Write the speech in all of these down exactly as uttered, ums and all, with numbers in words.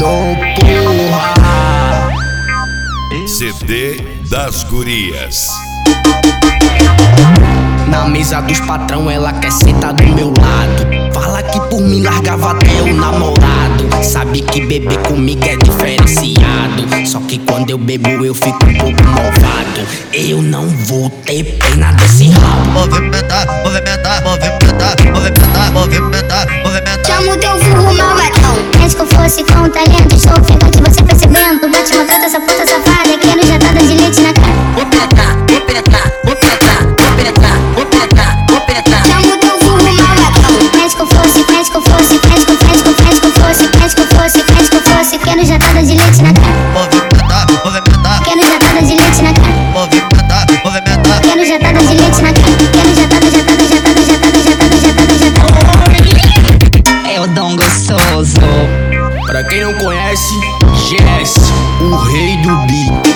Dom porra. C D das gurias. Na mesa dos patrão ela quer sentar do meu lado. Fala que por mim largava até o namorado. Sabe que beber comigo é diferenciado. Só que quando eu bebo eu fico um pouco malvado. Eu não vou ter pena desse rabo. Movimentar, movimentar, movimentar, movimentar, movimentar, movimentar. Chamo teu vulgo malvadão. Antes que eu fosse com talento, estou ofegante, você percebendo. Bate maltrata essa puta safada, querendo jatada de leite na cara. Vou penetrar, vou penetrar, vou penetrar, vou penetrar, vou penetrar, vou penetrar. Chamo teu vulgo malvadão. Antes que eu fosse, antes que eu fosse, antes que eu fosse, antes que eu fosse, antes que eu fosse, antes que eu fosse, querendo jatada de leite na cara. Movimentar, movimentar, Querendo jatada de leite na cara. movimentar, movimentar. Querendo jatada de leite na cara. Querendo jatada, jatada, jatada, jatada, jatada, jatada, jatada. É o Dom gostoso. Pra quem não conhece, G S, o rei do beat.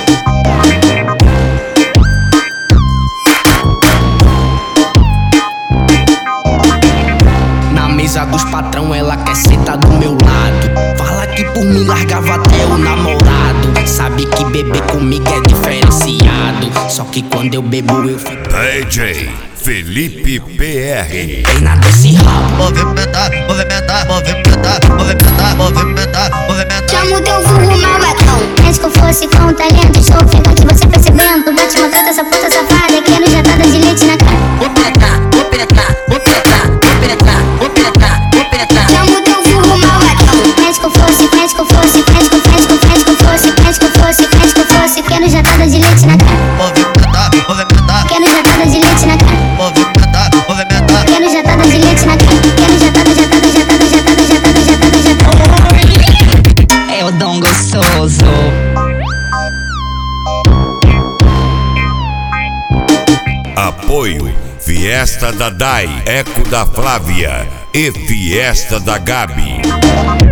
Na mesa dos patrão ela quer sentar do meu lado. Fala que por mim largava até o namorado. Sabe que beber comigo é diferenciado. Só que quando eu bebo eu fico D J Felipe P R. pena desse rabo. Movimentar, movimentar, movimentar, movimentar, movimentar, movimentar. Chamo teu vulgo malvadão. Antes que eu fosse com talento, estou ofegante, você percebendo. Bate maltrata essa puta safada, querendo jatada de leite na cara. Vou penetrar, vou penetrar, vou penetrar, vou penetrar, vou penetrar, vou penetrar. Chamo teu vulgo malvadão. Antes que eu fosse, antes que eu fosse, antes que eu fosse, antes que eu fosse, antes que eu fosse, antes que eu fosse, querendo jatada de leite na cara. Movimentar, movimentar, Querendo jatada de leite na cara. movimentar, movimentar. Querendo jatada de leite na cara. Querendo jatada, jatada, jatada, jatada, jatada, jatada, jatada. É o Dom gostoso. Apoio Fiesta da Dai, Eco da Flávia e Fiesta da Gabi.